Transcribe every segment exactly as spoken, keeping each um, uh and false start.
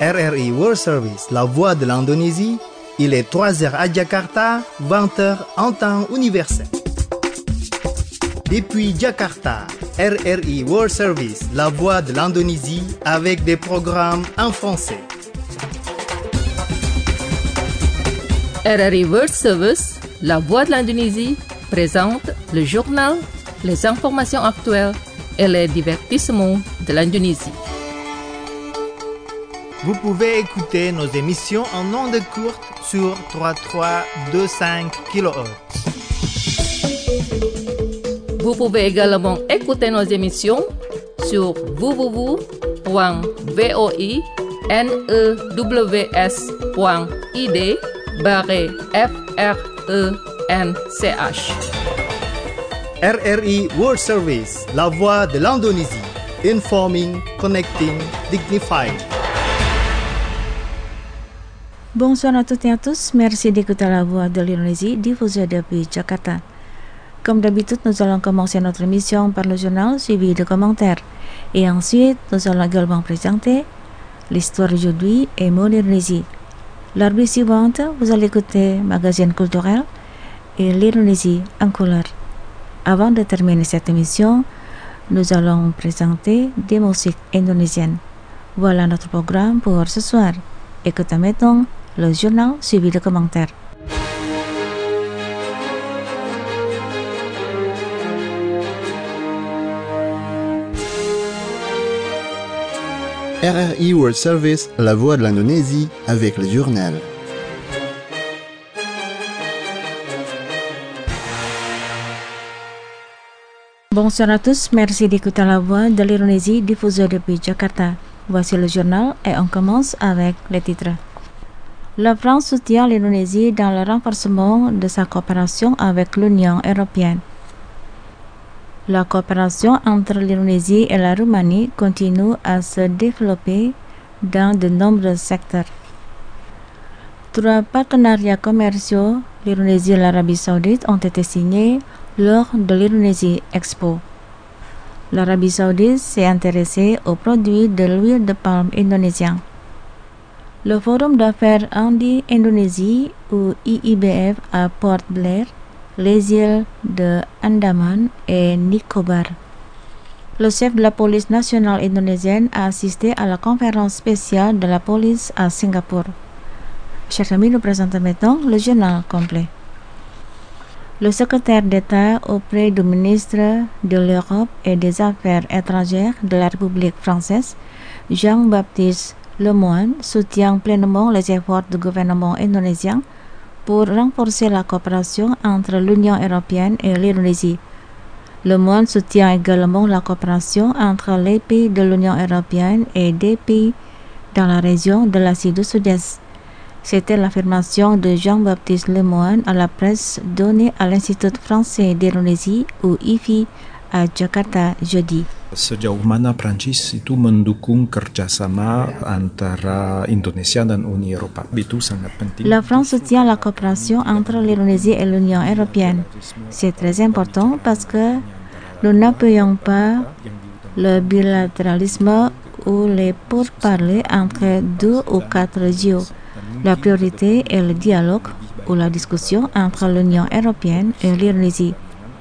R R I World Service, la voix de l'Indonésie. Il est trois heures à Jakarta, vingt heures en temps universel. Depuis Jakarta, R R I World Service, la voix de l'Indonésie, avec des programmes en français. R R I World Service, la voix de l'Indonésie, présente le journal, les informations actuelles et les divertissements de l'Indonésie. Vous pouvez écouter nos émissions en ondes courtes sur trente-trois virgule vingt-cinq kilohertz. Vous pouvez également écouter nos émissions sur w w w point voinews point id barre f r e n c h. R R I World Service, la voix de l'Indonésie. Informing, connecting, dignified. Bonsoir à toutes et à tous, merci d'écouter la voix de l'Indonésie diffusée depuis Jakarta. Comme d'habitude, nous allons commencer notre émission par le journal suivi de commentaires. Et ensuite, nous allons également présenter l'histoire d'aujourd'hui et l'Indonésie. La rubrique suivante, vous allez écouter magazine culturel et l'Indonésie en couleur. Avant de terminer cette émission, nous allons présenter des musiques indonésiennes. Voilà notre programme pour ce soir. Écoutez maintenant le journal suivi de commentaires. R R I World Service, la voix de l'Indonésie, avec le journal. Bonsoir à tous, merci d'écouter la voix de l'Indonésie diffusée depuis Jakarta. Voici le journal et on commence avec les titres. La France soutient l'Indonésie dans le renforcement de sa coopération avec l'Union européenne. La coopération entre l'Indonésie et la Roumanie continue à se développer dans de nombreux secteurs. Trois partenariats commerciaux, l'Indonésie et l'Arabie Saoudite, ont été signés lors de l'Indonésie Expo. L'Arabie Saoudite s'est intéressée aux produits de l'huile de palme indonésien. Le Forum d'affaires Indi-Indonésie ou I I B F à Port Blair, les îles de Andaman et Nicobar. Le chef de la police nationale indonésienne a assisté à la conférence spéciale de la police à Singapour. Chers amis, nous présentons maintenant le journal complet. Le secrétaire d'État auprès du ministre de l'Europe et des Affaires étrangères de la République française, Jean-Baptiste Lemoyne, soutient pleinement les efforts du gouvernement indonésien pour renforcer la coopération entre l'Union européenne et l'Indonésie. Lemoyne soutient également la coopération entre les pays de l'Union européenne et des pays dans la région de l'Asie du Sud-Est. C'était l'affirmation de Jean-Baptiste Lemoyne à la presse donnée à l'Institut français d'Indonésie ou I F I à Jakarta jeudi. Sejauh mana Prancis itu mendukung kerjasama antara Indonesia dan Uni Eropa, itu sangat penting. La France soutient la coopération entre l'Indonésie et l'Union européenne. C'est très important parce que nous n'appuyons pas le bilatéralisme ou les pourparlers entre deux ou quatre régions. La priorité est le dialogue ou la discussion entre l'Union européenne et l'Indonésie.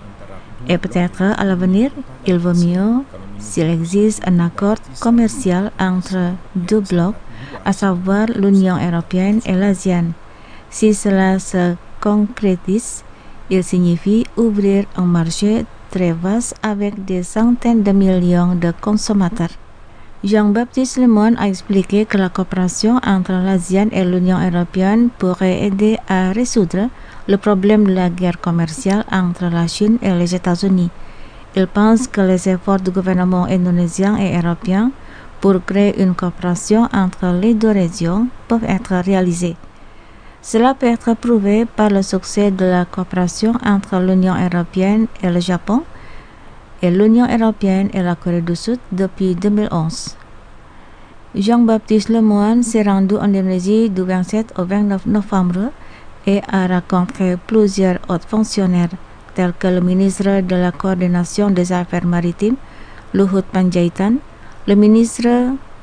Et peut-être à l'avenir, il vaut mieux s'il existe un accord commercial entre deux blocs, à savoir l'Union européenne et l'ASEAN. Si cela se concrétise, il signifie ouvrir un marché très vaste avec des centaines de millions de consommateurs. Jean-Baptiste Lemoyne a expliqué que la coopération entre l'ASEAN et l'Union européenne pourrait aider à résoudre le problème de la guerre commerciale entre la Chine et les États-Unis. Il pense que les efforts du gouvernement indonésien et européen pour créer une coopération entre les deux régions peuvent être réalisés. Cela peut être prouvé par le succès de la coopération entre l'Union européenne et le Japon et l'Union européenne et la Corée du Sud depuis deux mille onze. Jean-Baptiste Lemoyne s'est rendu en Indonésie du vingt-sept au vingt-neuf novembre et a rencontré plusieurs hauts fonctionnaires tels que le ministre de la Coordination des Affaires maritimes, Luhut Panjaitan, le ministre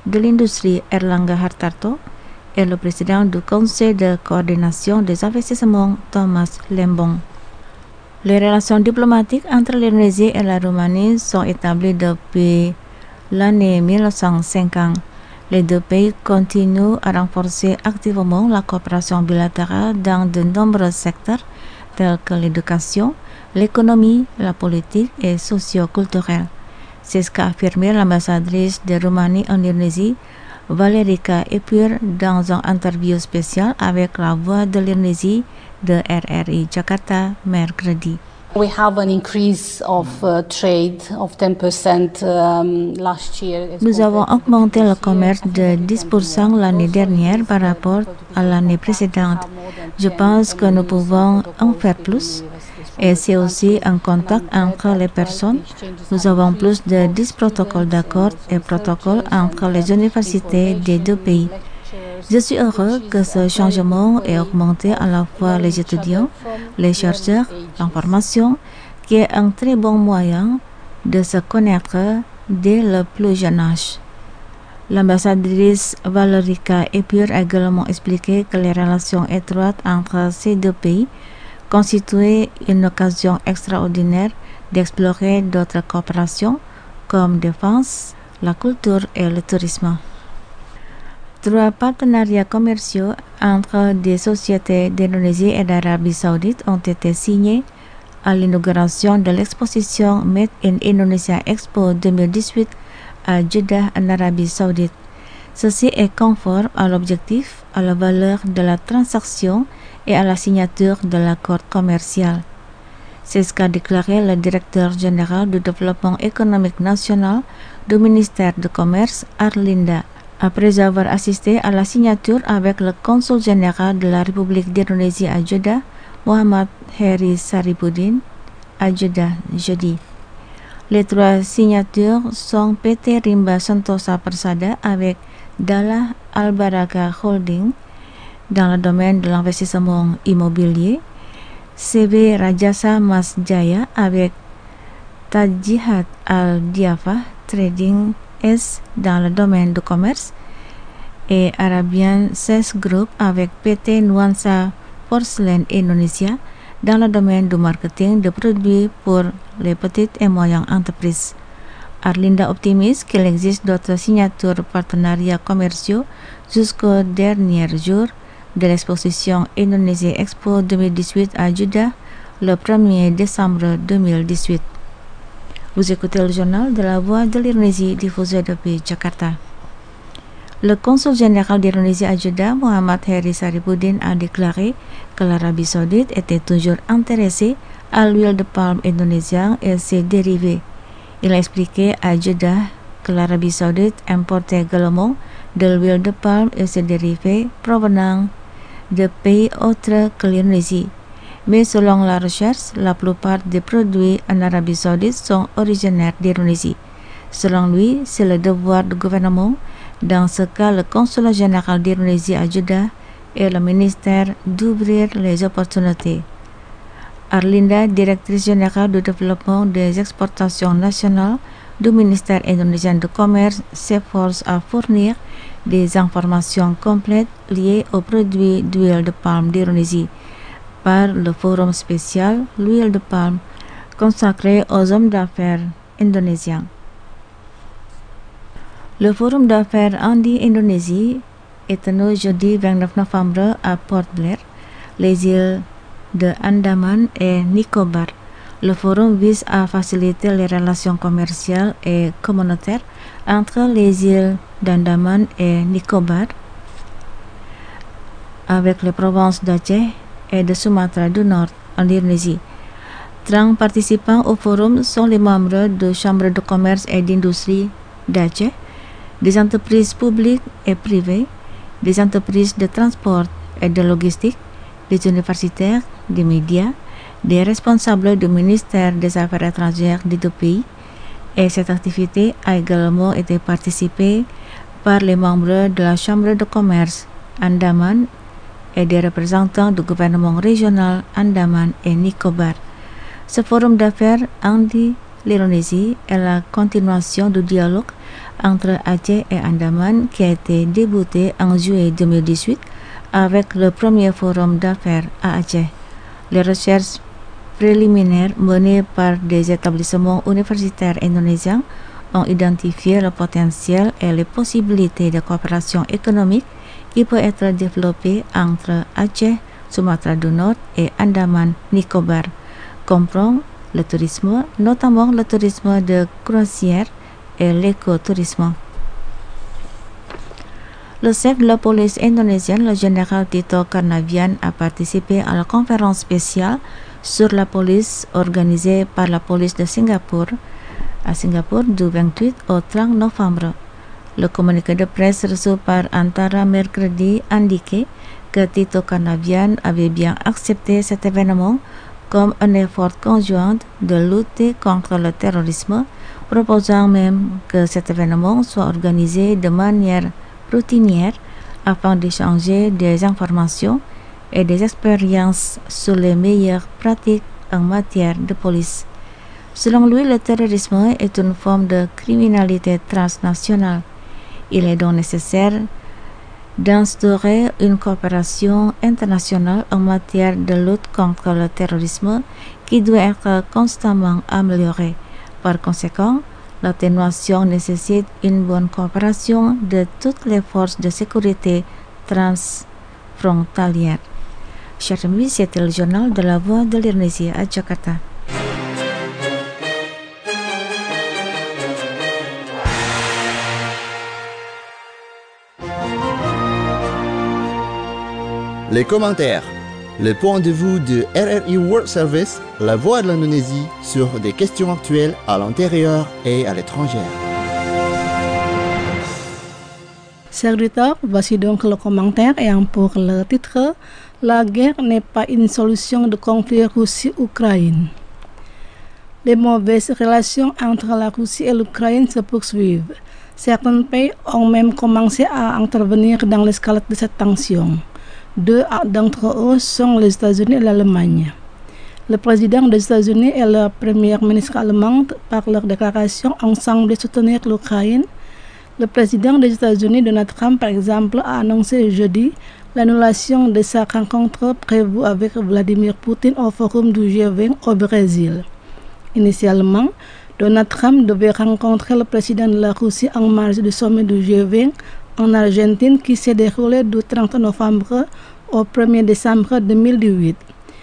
de l'Industrie Erlangga Hartarto et le président du Conseil de coordination des investissements Thomas Lembong. Les relations diplomatiques entre l'Indonésie et la Roumanie sont établies depuis l'année mille neuf cent cinquante. Les deux pays continuent à renforcer activement la coopération bilatérale dans de nombreux secteurs tels que l'éducation, l'économie, la politique et socio-culturelle. C'est ce qu'a affirmé l'ambassadrice de Roumanie en Indonésie, Valerica Epur, dans une interview spéciale avec la Voix de l'Indonésie de R R I Jakarta mercredi. We have an increase of uh, trade of ten percent um, last year. Nous avons augmenté le commerce de dix pour cent l'année dernière par rapport à l'année précédente. Je pense que nous pouvons en faire plus. Et c'est aussi un contact entre les personnes. Nous avons plus de dix protocoles d'accord et protocoles entre les universités des deux pays. Je suis heureux que ce changement ait augmenté à la fois les étudiants, les chercheurs, l'information, qui est un très bon moyen de se connaître dès le plus jeune âge. L'ambassadrice Valerica Epur a également expliqué que les relations étroites entre ces deux pays constituaient une occasion extraordinaire d'explorer d'autres coopérations comme défense, la culture et le tourisme. Trois partenariats commerciaux entre des sociétés d'Indonésie et d'Arabie Saoudite ont été signés à l'inauguration de l'exposition Made in Indonesia Expo deux mille dix-huit à Jeddah en Arabie Saoudite. Ceci est conforme à l'objectif, à la valeur de la transaction et à la signature de l'accord commercial. C'est ce qu'a déclaré le directeur général du développement économique national du ministère du Commerce, Arlinda, après avoir assisté à la signature avec le consul général de la République d'Indonésie à Jeddah, Muhammad Heri Saripudin, à Jeddah jeudi. Les trois signatures sont P T Rimba Sentosa Persada avec Dalla Al-Baraka Holding dans le domaine de l'investissement immobilier, C B Rajasa Mas Jaya avec Tajihat Al-Diafa Trading S dans le domaine du commerce et Arabian Ses Group avec P T Nuansa Porcelain Indonesia dans le domaine du marketing de produits pour les petites et moyennes entreprises. Arlinda optimiste qu'il existe d'autres signatures partenariats commerciaux jusqu'au dernier jour de l'exposition Indonesia Expo deux mille dix-huit à Jeddah le premier décembre deux mille dix-huit. Vous écoutez le journal de la Voix de l'Indonésie diffusé depuis Jakarta. Le consul général d'Indonésie à Jeddah, Muhammad Heri Saripudin, a déclaré que l'Arabie Saoudite était toujours intéressée à l'huile de palme indonésienne et ses dérivés. Il a expliqué à Jeddah que l'Arabie Saoudite importait également de l'huile de palme et ses dérivés provenant de pays autres que l'Indonésie. Mais selon la recherche, la plupart des produits en Arabie Saoudite sont originaires d'Indonésie. Selon lui, c'est le devoir du gouvernement, dans ce cas le consulat général d'Indonésie à Jeddah et le ministère, d'ouvrir les opportunités. Arlinda, directrice générale du développement des exportations nationales du ministère indonésien du commerce, s'efforce à fournir des informations complètes liées aux produits d'huile de palme d'Indonésie par le forum spécial L'huile de palme consacré aux hommes d'affaires indonésiens. Le forum d'affaires Andi-Indonésie est tenu jeudi vingt-neuf novembre à Port Blair, les îles de Andaman et Nicobar. Le forum vise à faciliter les relations commerciales et communautaires entre les îles d'Andaman et Nicobar avec les provinces d'Aceh et de Sumatra du Nord en Indonésie. trente participants au forum sont les membres de chambres de commerce et d'industrie d'Aceh, des entreprises publiques et privées, des entreprises de transport et de logistique, des universitaires, des médias, des responsables du ministère des Affaires étrangères des deux pays, et cette activité a également été participée par les membres de la Chambre de commerce Andaman et des représentants du gouvernement régional Andaman et Nicobar. Ce forum d'affaires Andi l'Indonésie est la continuation du dialogue entre Aceh et Andaman qui a été débuté en juillet deux mille dix-huit avec le premier forum d'affaires à Aceh. Les recherches préliminaires menées par des établissements universitaires indonésiens ont identifié le potentiel et les possibilités de coopération économique qui peut être développée entre Aceh, Sumatra du Nord et Andaman Nicobar, comprend le tourisme, notamment le tourisme de croisière et l'écotourisme. Le chef de la police indonésienne, le général Tito Karnavian, a participé à la conférence spéciale sur la police organisée par la police de Singapour à Singapour du vingt-huit au trente novembre. Le communiqué de presse reçu par Antara mercredi indiquait que Tito Karnavian avait bien accepté cet événement comme un effort conjoint de lutter contre le terrorisme, proposant même que cet événement soit organisé de manière routinière afin d'échanger des informations et des expériences sur les meilleures pratiques en matière de police. Selon lui, le terrorisme est une forme de criminalité transnationale. Il est donc nécessaire d'instaurer une coopération internationale en matière de lutte contre le terrorisme qui doit être constamment améliorée. Par conséquent, l'atténuation nécessite une bonne coopération de toutes les forces de sécurité transfrontalières. Chers amis, c'était le journal de la Voix de l'Indonésie à Jakarta. Les commentaires. Le point de vue de R R I World Service, la voix de l'Indonésie, sur des questions actuelles à l'intérieur et à l'étranger. Chers auditeurs, voici donc le commentaire ayant pour le titre « La guerre n'est pas une solution de conflit Russie-Ukraine ». Les mauvaises relations entre la Russie et l'Ukraine se poursuivent. Certains pays ont même commencé à intervenir dans l'escalade de cette tension. Deux d'entre eux sont les États-Unis et l'Allemagne. Le président des États-Unis et le premier ministre allemand, par leur déclaration, ont semblé soutenir l'Ukraine. Le président des États-Unis, Donald Trump, par exemple, a annoncé jeudi l'annulation de sa rencontre prévue avec Vladimir Poutine au forum du G vingt au Brésil. Initialement, Donald Trump devait rencontrer le président de la Russie en marge du sommet du G vingt en Argentine qui s'est déroulé du trente novembre au premier décembre deux mille dix-huit.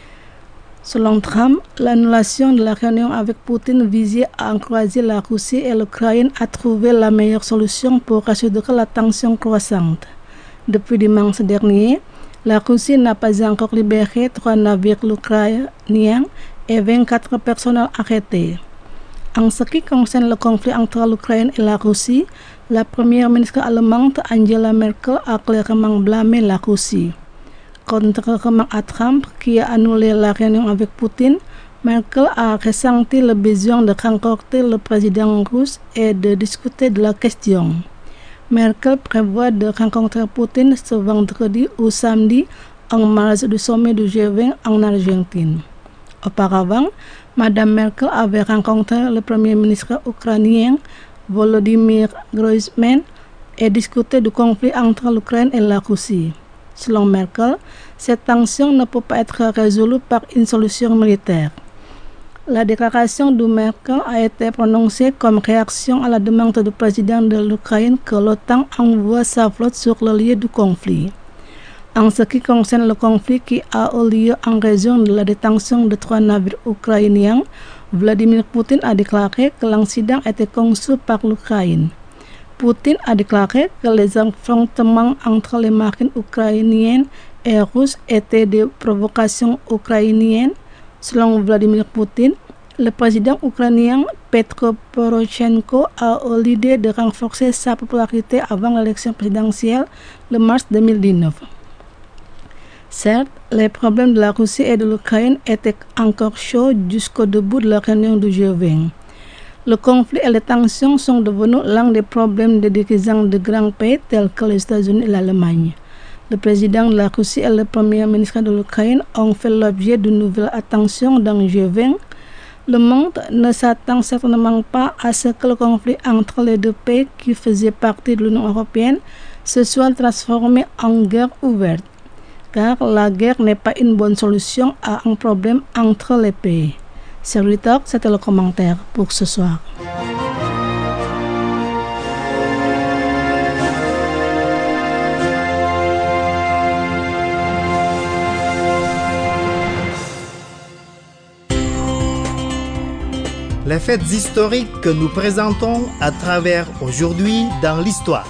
Selon Trump, l'annulation de la réunion avec Poutine visait à encourager la Russie et l'Ukraine à trouver la meilleure solution pour résoudre la tension croissante. Depuis dimanche dernier, la Russie n'a pas encore libéré trois navires ukrainiens et vingt-quatre personnes arrêtées. En ce qui concerne le conflit entre l'Ukraine et la Russie, la première ministre allemande Angela Merkel a clairement blâmé la Russie. Contrairement à Trump, qui a annulé la réunion avec Poutine, Merkel a ressenti le besoin de rencontrer le président russe et de discuter de la question. Merkel prévoit de rencontrer Poutine ce vendredi ou samedi en marge du sommet du G vingt en Argentine. Auparavant, Madame Merkel avait rencontré le premier ministre ukrainien Volodymyr Groysman et discuté du conflit entre l'Ukraine et la Russie. Selon Merkel, cette tension ne peut pas être résolue par une solution militaire. La déclaration de Merkel a été prononcée comme réaction à la demande du président de l'Ukraine que l'OTAN envoie sa flotte sur le lieu du conflit. En ce qui concerne le conflit qui a eu lieu en raison de la détention de trois navires ukrainiens, Vladimir Poutine a déclaré que l'incident était conçu par l'Ukraine. Poutine a déclaré que les affrontements entre les marines ukrainiennes et russes étaient des provocations ukrainiennes. Selon Vladimir Poutine, le président ukrainien Petro Poroshenko a eu l'idée de renforcer sa popularité avant l'élection présidentielle le mars deux mille dix-neuf. Certes, les problèmes de la Russie et de l'Ukraine étaient encore chauds jusqu'au début de la réunion du G vingt. Le conflit et les tensions sont devenus l'un des problèmes des dirigeants de grands pays tels que les États-Unis et l'Allemagne. Le président de la Russie et le premier ministre de l'Ukraine ont fait l'objet de nouvelles attentions dans le G vingt. Le monde ne s'attend certainement pas à ce que le conflit entre les deux pays qui faisaient partie de l'Union européenne se soit transformé en guerre ouverte, car la guerre n'est pas une bonne solution à un problème entre les pays. Serviteur, c'était le commentaire pour ce soir. Les faits historiques que nous présentons à travers aujourd'hui dans l'histoire.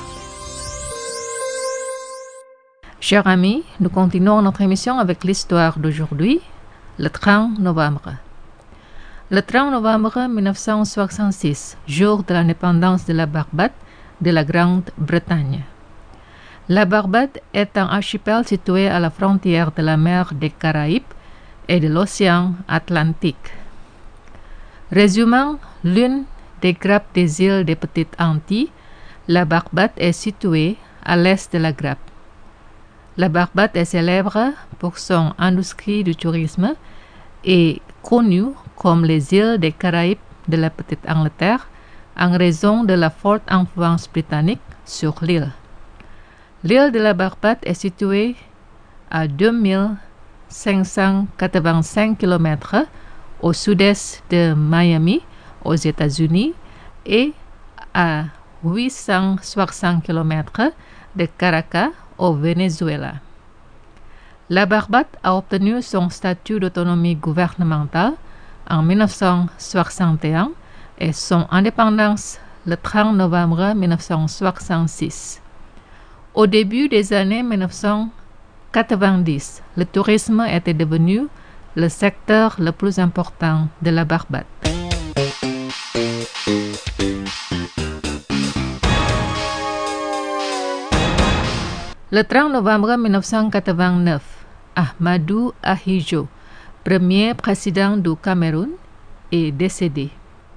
Chers amis, nous continuons notre émission avec l'histoire d'aujourd'hui, le trente novembre. Le trente novembre mille neuf cent soixante-six, jour de l'indépendance de la Barbade de la Grande-Bretagne. La Barbade est un archipel situé à la frontière de la mer des Caraïbes et de l'océan Atlantique. Résumant l'une des grappes des îles des Petites Antilles, la Barbade est située à l'est de la grappe. La Barbade est célèbre pour son industrie du tourisme et connue comme les îles des Caraïbes de la Petite-Angleterre en raison de la forte influence britannique sur l'île. L'île de la Barbade est située à deux mille cinq cent quatre-vingt-cinq kilomètres au sud-est de Miami, aux États-Unis, et à huit cent soixante kilomètres de Caracas, au Venezuela. La Barbade a obtenu son statut d'autonomie gouvernementale en mille neuf cent soixante et un et son indépendance le trente novembre mille neuf cent soixante-six. Au début des années mille neuf cent quatre-vingt-dix, le tourisme était devenu le secteur le plus important de la Barbade. Le trente novembre mille neuf cent quatre-vingt-neuf, Ahmadou Ahidjo, premier président du Cameroun, est décédé.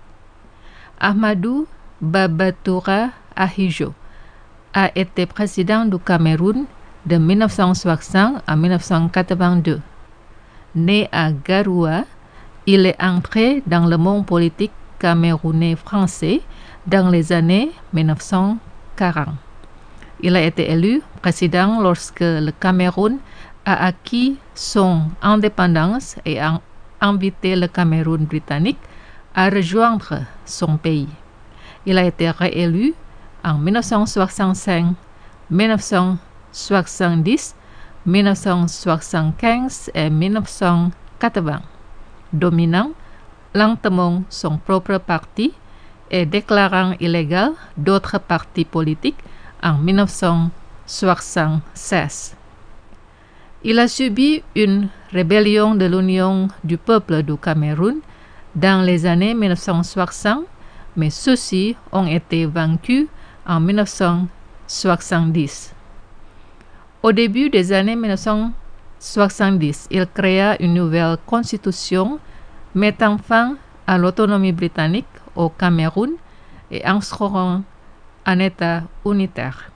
Ahmadou Babatoura Ahidjo a été président du Cameroun de mille neuf cent soixante à mille neuf cent quatre-vingt-deux. Né à Garoua, il est entré dans le monde politique camerounais français dans les années mille neuf cent quarante. Il a été élu président lorsque le Cameroun a acquis son indépendance et a invité le Cameroun britannique à rejoindre son pays. Il a été réélu en mille neuf cent soixante-cinq, mille neuf cent soixante-dix, mille neuf cent soixante-quinze et mille neuf cent quatre-vingts, dominant lentement son propre parti et déclarant illégal d'autres partis politiques en mille neuf cent soixante-seize. Il a subi une rébellion de l'Union du peuple du Cameroun dans les années mille neuf cent soixante, mais ceux-ci ont été vaincus en mille neuf cent soixante-dix. Au début des années mille neuf cent soixante-dix, il créa une nouvelle constitution mettant fin à l'autonomie britannique au Cameroun et instaurant un État unitaire.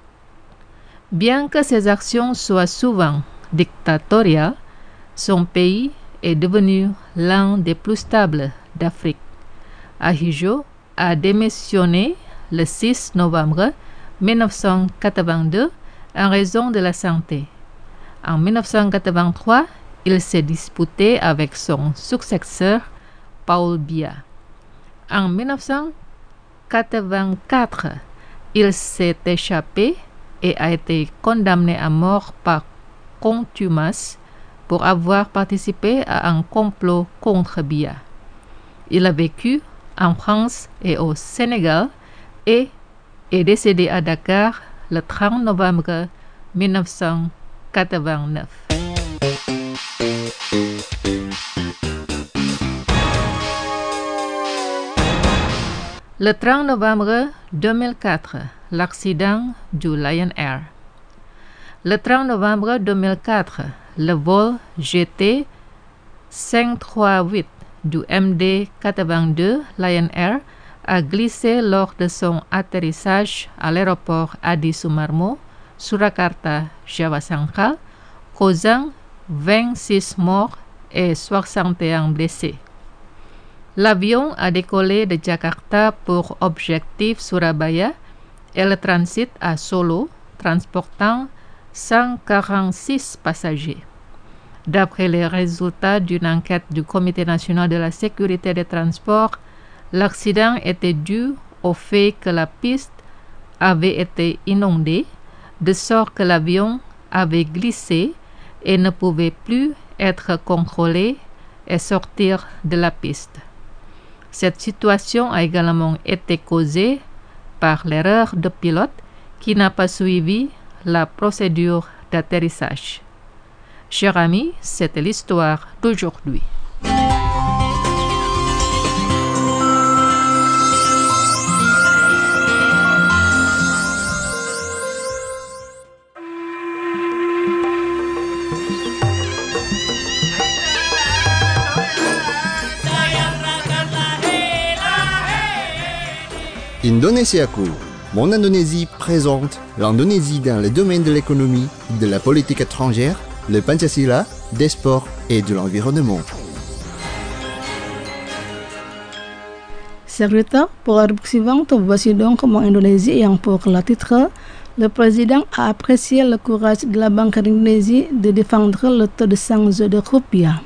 Bien que ses actions soient souvent dictatoriales, son pays est devenu l'un des plus stables d'Afrique. Ahidjo a démissionné le six novembre mille neuf cent quatre-vingt-deux en raison de la santé. En mille neuf cent quatre-vingt-trois, il s'est disputé avec son successeur, Paul Biya. En mille neuf cent quatre-vingt-quatre, il s'est échappé et a été condamné à mort par contumace pour avoir participé à un complot contre Biya. Il a vécu en France et au Sénégal et est décédé à Dakar le trente novembre mille neuf cent quatre-vingt-neuf. Le trente novembre deux mille quatre, l'accident du Lion Air. Le trente novembre deux mille quatre, le vol G T cinq cent trente-huit du M D quatre-vingt-deux Lion Air a glissé lors de son atterrissage à l'aéroport Adi Sumarmo, Surakarta, Java central, causant vingt-six morts et soixante et un blessés. L'avion a décollé de Jakarta pour objectif Surabaya et le transit à Solo, transportant cent quarante-six passagers. D'après les résultats d'une enquête du Comité national de la sécurité des transports, l'accident était dû au fait que la piste avait été inondée, de sorte que l'avion avait glissé et ne pouvait plus être contrôlé et sortir de la piste. Cette situation a également été causée par l'erreur de pilote qui n'a pas suivi la procédure d'atterrissage. Chers amis, c'était l'histoire d'aujourd'hui. Indonesiaku, Mon Indonésie présente l'Indonésie dans le domaine de l'économie, de la politique étrangère, le Pancasila, des sports et de l'environnement. Secrétaire pour la rubrique suivante, voici donc Mon Indonésie ayant pour le titre le président a apprécié le courage de la Banque d'Indonésie de défendre le taux de change de rupiah.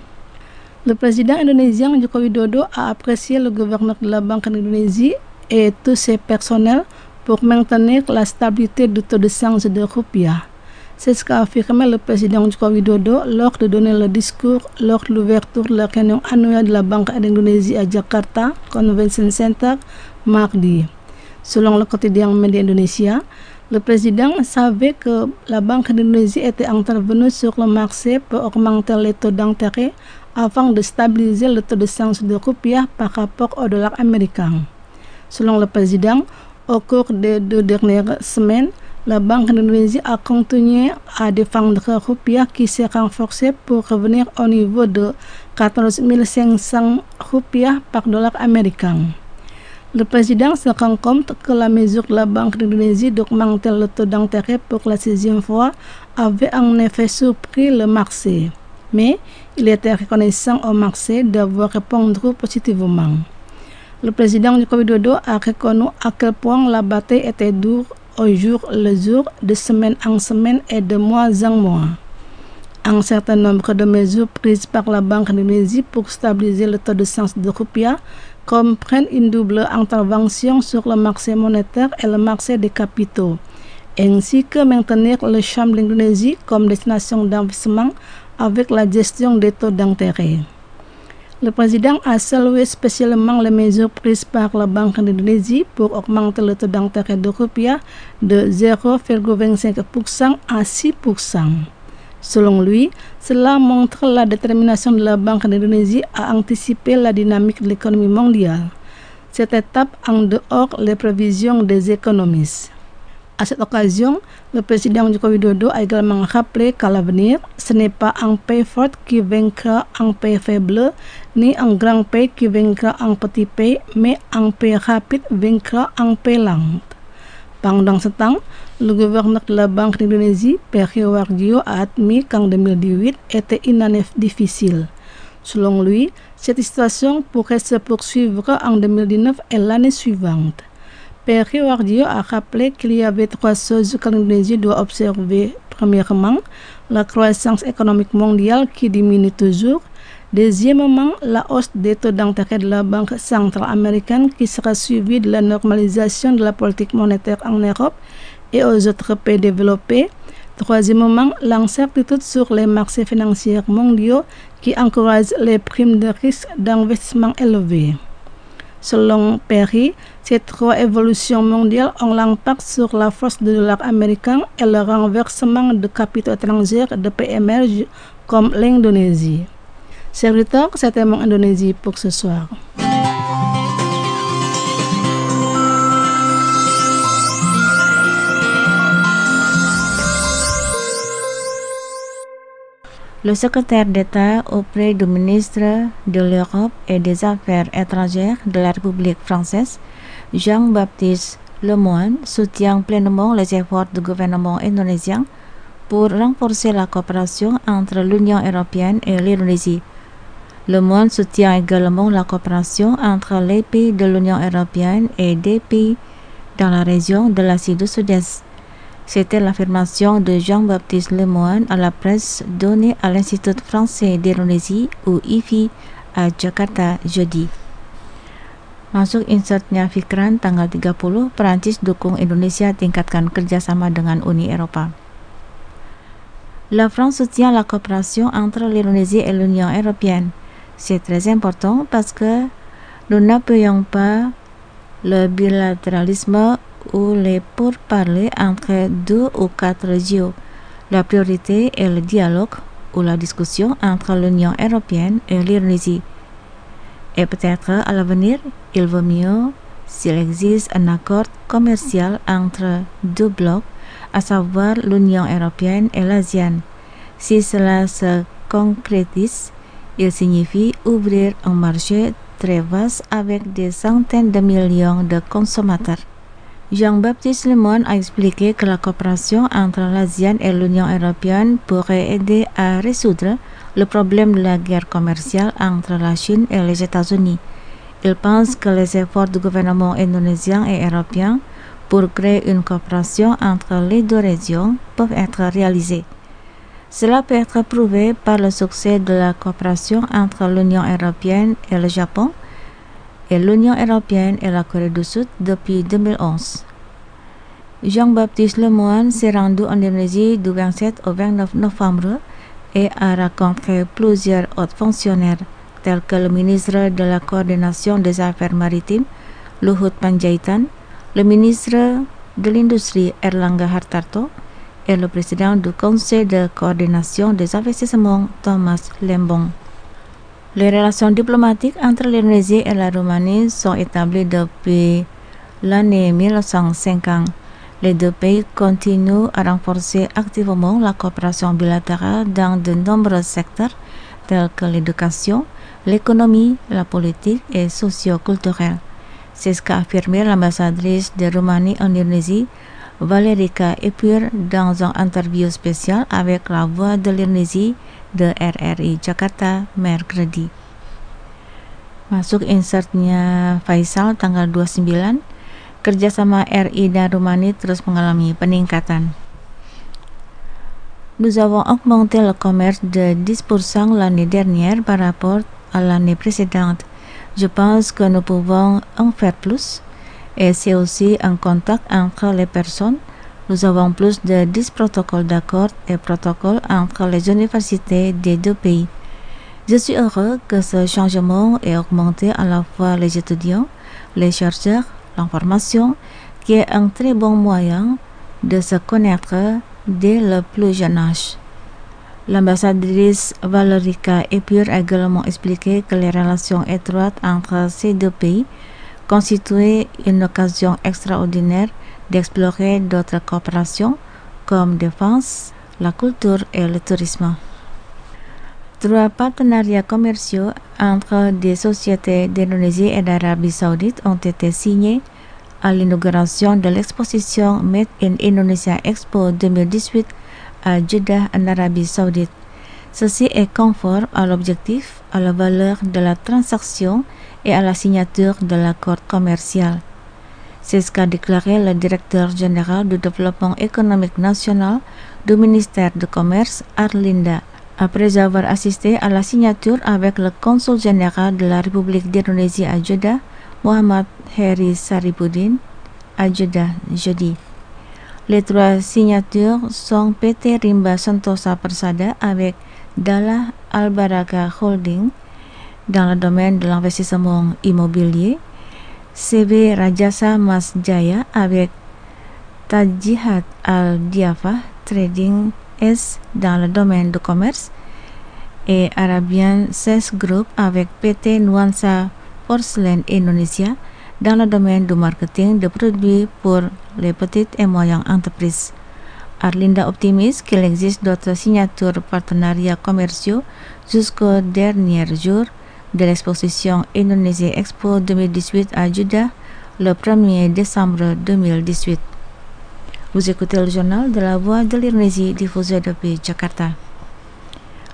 Le président indonésien Joko Widodo a apprécié le gouverneur de la Banque d'Indonésie et tous ses personnels pour maintenir la stabilité du taux de change de rupiah. C'est ce qu'a affirmé le président Joko Widodo lors de donner le discours lors de l'ouverture de la réunion annuelle de la Banque d'Indonésie à Jakarta Convention Center mardi. Selon le quotidien Media Indonesia, le président savait que la Banque d'Indonésie était intervenue sur le marché pour augmenter les taux d'intérêt afin de stabiliser le taux de change de rupiah par rapport au dollar américain. Selon le président, au cours des deux dernières semaines, la Banque d'Indonésie a continué à défendre le rupiah qui s'est renforcé pour revenir au niveau de quatorze mille cinq cents rupiah par dollar américain. Le président se rend compte que la mesure de la Banque d'Indonésie d'augmenter le taux d'intérêt pour la sixième fois avait en effet surpris le marché, mais il était reconnaissant au marché d'avoir répondu positivement. Le président Joko Widodo a reconnu à quel point la bataille était dure au jour le jour, de semaine en semaine et de mois en mois. Un certain nombre de mesures prises par la Banque d'Indonésie pour stabiliser le taux de change de rupiah comprennent une double intervention sur le marché monétaire et le marché des capitaux, ainsi que maintenir le Sham d'Indonésie comme destination d'investissement avec la gestion des taux d'intérêt. Le président a salué spécialement les mesures prises par la Banque d'Indonésie pour augmenter le taux d'intérêt de rupiah de zéro virgule vingt-cinq pour cent à six pour cent. Selon lui, cela montre la détermination de la Banque d'Indonésie à anticiper la dynamique de l'économie mondiale. Cette étape en dehors les prévisions des économistes. À cette occasion, le président Joko Widodo a également rappelé qu'à l'avenir, ce n'est pas un pays fort qui vaincra un pays faible, ni un grand pays qui vaincra un petit pays, mais un pays rapide vaincra un pays lent. Pendant ce temps, le gouverneur de la Banque d'Indonésie, Peri Warjio, a admis qu'en deux mille dix-huit était une année difficile. Selon lui, cette situation pourrait se poursuivre en deux mille dix-neuf et l'année suivante. Peri Warjio a rappelé qu'il y avait trois choses que l'Indonésie doit observer. Premièrement, la croissance économique mondiale qui diminue toujours. Deuxièmement, la hausse des taux d'intérêt de la Banque centrale américaine qui sera suivie de la normalisation de la politique monétaire en Europe et aux autres pays développés. Troisièmement, l'incertitude sur les marchés financiers mondiaux qui encourage les primes de risque d'investissement élevées. Selon Perry, ces trois évolutions mondiales ont l'impact sur la force du dollar américain et le renversement de capitaux étrangers de pays émergents comme l'Indonésie. Serviteur, c'était Mon Indonésie pour ce soir. Le secrétaire d'État auprès du ministre de l'Europe et des Affaires étrangères de la République française, Jean-Baptiste Lemoyne, soutient pleinement les efforts du gouvernement indonésien pour renforcer la coopération entre l'Union européenne et l'Indonésie. Le monde soutient également la coopération entre les pays de l'Union européenne et des pays dans la région de l'Asie du Sud-Est. C'était l'affirmation de Jean-Baptiste Lemoine à la presse donnée à l'Institut français d'Indonésie ou I F I à Jakarta jeudi. Masuk insertnya Fikran tanggal tiga puluh, Perancis dukung Indonesia tingkatkan kerjasama dengan Uni Eropa. La France soutient la coopération entre l'Indonésie et l'Union européenne. C'est très important parce que nous n'appuyons pas le bilatéralisme ou les pourparlers entre deux ou quatre régions. La priorité est le dialogue ou la discussion entre l'Union européenne et l'Indonésie. Et peut-être à l'avenir, il vaut mieux s'il existe un accord commercial entre deux blocs, à savoir l'Union européenne et l'ASEAN. Si cela se concrétise, il signifie ouvrir un marché très vaste avec des centaines de millions de consommateurs. Jean-Baptiste Lemoine a expliqué que la coopération entre l'ASEAN et l'Union européenne pourrait aider à résoudre le problème de la guerre commerciale entre la Chine et les États-Unis. Il pense que les efforts du gouvernement indonésien et européen pour créer une coopération entre les deux régions peuvent être réalisés. Cela peut être prouvé par le succès de la coopération entre l'Union européenne et le Japon et l'Union européenne et la Corée du Sud depuis deux mille onze. Jean-Baptiste Lemoine s'est rendu en Indonésie du vingt-sept au vingt-neuf novembre et a rencontré plusieurs hauts fonctionnaires tels que le ministre de la Coordination des Affaires Maritimes, Luhut Panjaitan, le ministre de l'Industrie, Erlangga Hartarto, et le président du Conseil de coordination des investissements, Thomas Lembong. Les relations diplomatiques entre l'Indonésie et la Roumanie sont établies depuis l'année mille neuf cent cinquante. Les deux pays continuent à renforcer activement la coopération bilatérale dans de nombreux secteurs tels que l'éducation, l'économie, la politique et socio-culturelle. C'est ce qu'a affirmé l'ambassadrice de Roumanie en Indonésie, Valerica Epur, dans une interview spéciale avec la Voix de l'Indonésie de R R I Jakarta mercredi. Masuk insertnya Faisal tanggal dua puluh sembilan, kerjasama R I dan Roumanie terus mengalami peningkatan. Nous avons augmenté le commerce de dix pour cent l'année dernière par rapport à l'année précédente. Je pense que nous pouvons en faire plus. Et c'est aussi un contact entre les personnes. Nous avons plus de dix protocoles d'accord et protocoles entre les universités des deux pays. Je suis heureux que ce changement ait augmenté à la fois les étudiants, les chercheurs, l'information, qui est un très bon moyen de se connaître dès le plus jeune âge. L'ambassadrice Valerica Epur a également expliqué que les relations étroites entre ces deux pays constituait une occasion extraordinaire d'explorer d'autres coopérations comme défense, la culture et le tourisme. Trois partenariats commerciaux entre des sociétés d'Indonésie et d'Arabie Saoudite ont été signés à l'inauguration de l'exposition Made in Indonesia Expo deux mille dix-huit à Jeddah en Arabie Saoudite. Ceci est conforme à l'objectif, à la valeur de la transaction et à la signature de l'accord commercial. C'est ce qu'a déclaré le directeur général du développement économique national du ministère du Commerce, Arlinda, après avoir assisté à la signature avec le consul général de la République d'Indonésie à Jeddah, Muhammad Heri Saripudin, à Jeddah jeudi. Les trois signatures sont P T Rimba Sentosa Persada avec Dalla Al Baraka Holding dans le domaine de l'investissement immobilier, C V Rajasa Mas Jaya avec Tajihat Al Diafa Trading S dans le domaine du commerce et Arabian Ses Group avec P T Nuansa Porcelain Indonesia dans le domaine du marketing de produits pour les petites et moyennes entreprises. Arlinda optimiste qu'il existe d'autres signatures partenariats commerciaux jusqu'au dernier jour de l'exposition Indonesia Expo deux mille dix-huit à Jeddah le premier décembre deux mille dix-huit. Vous écoutez le journal de la Voix de l'Indonésie diffusé depuis Jakarta.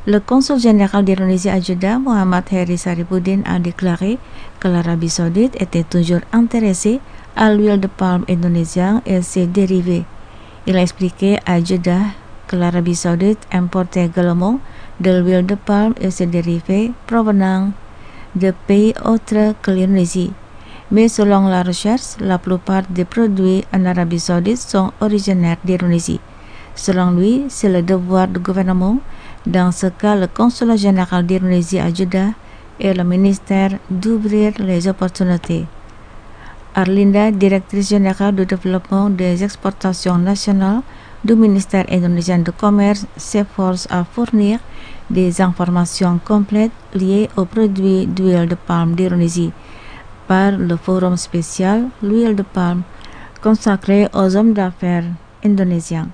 Le consul général d'Indonésie à Jeddah, Muhammad Heri Saripudin, a déclaré que l'Arabie saoudite était toujours intéressée à l'huile de palme indonésienne et ses dérivés. Il a expliqué à Jeddah que l'Arabie saoudite importait également de l'huile de palme et ses dérivés provenant de pays autres que l'Indonésie. Mais selon la recherche, la plupart des produits en Arabie saoudite sont originaires d'Indonésie. Selon lui, c'est le devoir du gouvernement, dans ce cas le consulat général d'Indonésie à Jeddah et le ministère, d'ouvrir les opportunités. Arlinda, directrice générale du développement des exportations nationales du ministère indonésien du commerce, s'efforce à fournir des informations complètes liées aux produits d'huile de palme d'Indonésie par le forum spécial L'huile de palme consacré aux hommes d'affaires indonésiens.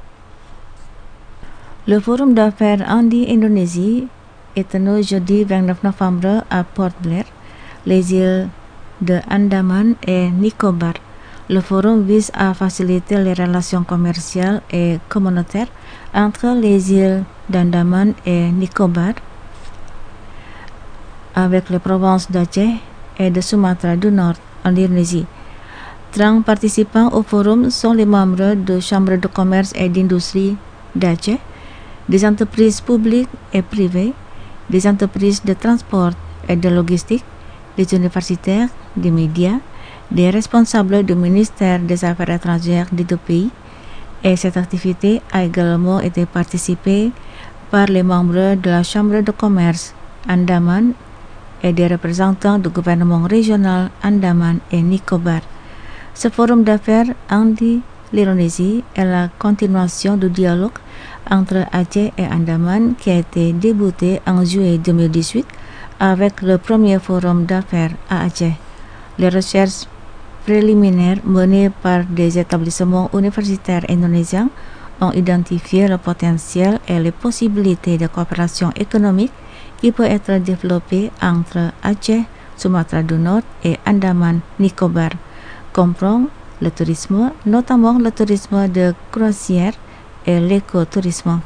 Le forum d'affaires Andi-Indonésie est tenu jeudi vingt-neuf novembre à Port Blair, les îles de Andaman et Nicobar. Le forum vise à faciliter les relations commerciales et communautaires entre les îles d'Andaman et Nicobar avec les provinces d'Aceh et de Sumatra du Nord en Indonésie. trente participants au forum sont les membres de chambres de commerce et d'industrie d'Aceh, des entreprises publiques et privées, des entreprises de transport et de logistique, des universitaires, des médias, des responsables du ministère des Affaires étrangères des deux pays, et cette activité a également été participée par les membres de la Chambre de commerce Andaman et des représentants du gouvernement régional Andaman et Nicobar. Ce forum d'affaires Andi-l'Indonésie est la continuation du dialogue entre Aceh et Andaman qui a été débuté en juillet deux mille dix-huit avec le premier forum d'affaires à Aceh. Les recherches préliminaires menées par des établissements universitaires indonésiens ont identifié le potentiel et les possibilités de coopération économique qui peut être développée entre Aceh, Sumatra du Nord et Andaman-Nicobar, comprend le tourisme, notamment le tourisme de croisière et l'écotourisme.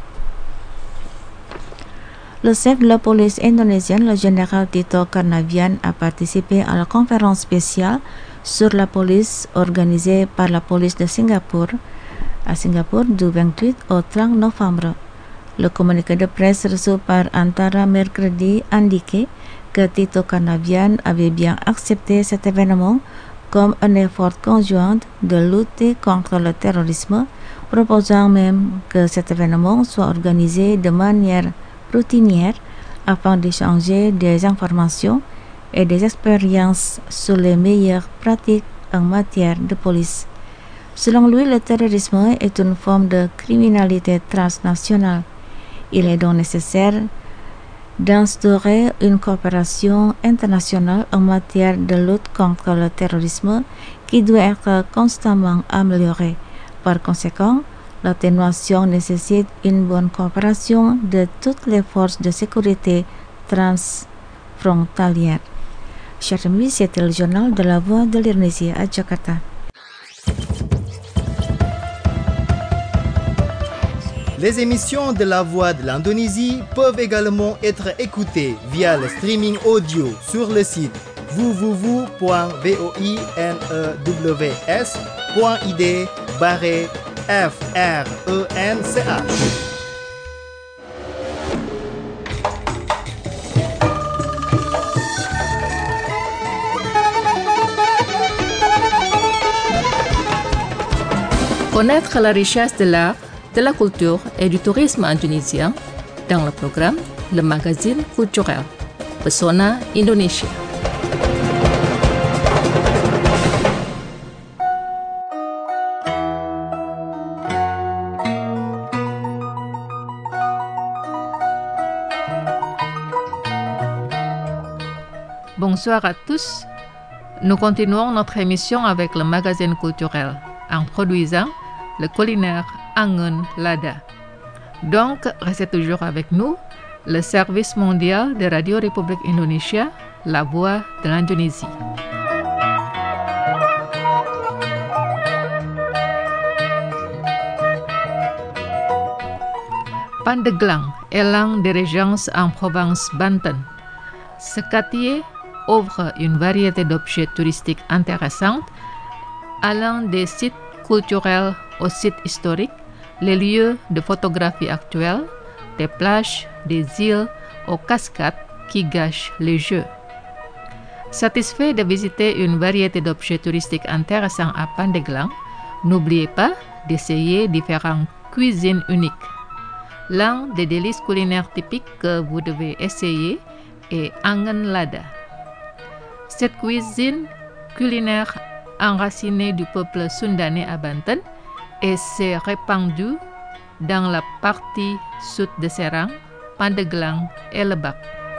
Le chef de la police indonésienne, le général Tito Karnavian, a participé à la conférence spéciale sur la police organisée par la police de Singapour à Singapour du vingt-huit au trente novembre. Le communiqué de presse reçu par Antara mercredi indiquait que Tito Karnavian avait bien accepté cet événement comme un effort conjoint de lutter contre le terrorisme, proposant même que cet événement soit organisé de manière routinière afin d'échanger des informations et des expériences sur les meilleures pratiques en matière de police. Selon lui, le terrorisme est une forme de criminalité transnationale. Il est donc nécessaire d'instaurer une coopération internationale en matière de lutte contre le terrorisme qui doit être constamment améliorée. Par conséquent, l'atténuation nécessite une bonne coopération de toutes les forces de sécurité transfrontalières. Chers amis, c'était le journal de la Voix de l'Indonésie à Jakarta. Les émissions de la Voix de l'Indonésie peuvent également être écoutées via le streaming audio sur le site w w w point voinews point i d barre f r e n c h. Connaître la richesse de l'art, de la culture et du tourisme indonésien dans le programme Le Magazine culturel Pesona Indonesia. Bonsoir à tous. Nous continuons notre émission avec le magazine culturel en produisant le culinaire Angon Lada. Donc, restez toujours avec nous, le service mondial de Radio République Indonésia, la voix de l'Indonésie. Pandeglang est l'un des régions en province Banten. Ce quartier offre une variété d'objets touristiques intéressants, allant des sites culturels aux sites historiques, les lieux de photographie actuels, des plages, des îles aux cascades qui gâchent les jeux. Satisfait de visiter une variété d'objets touristiques intéressants à Pandeglang, n'oubliez pas d'essayer différentes cuisines uniques. L'un des délices culinaires typiques que vous devez essayer est Angen Lada. Cette cuisine culinaire enracinée du peuple sundanais à Banten et s'est répandue dans la partie sud de Serang, Pandeglang et Lebak.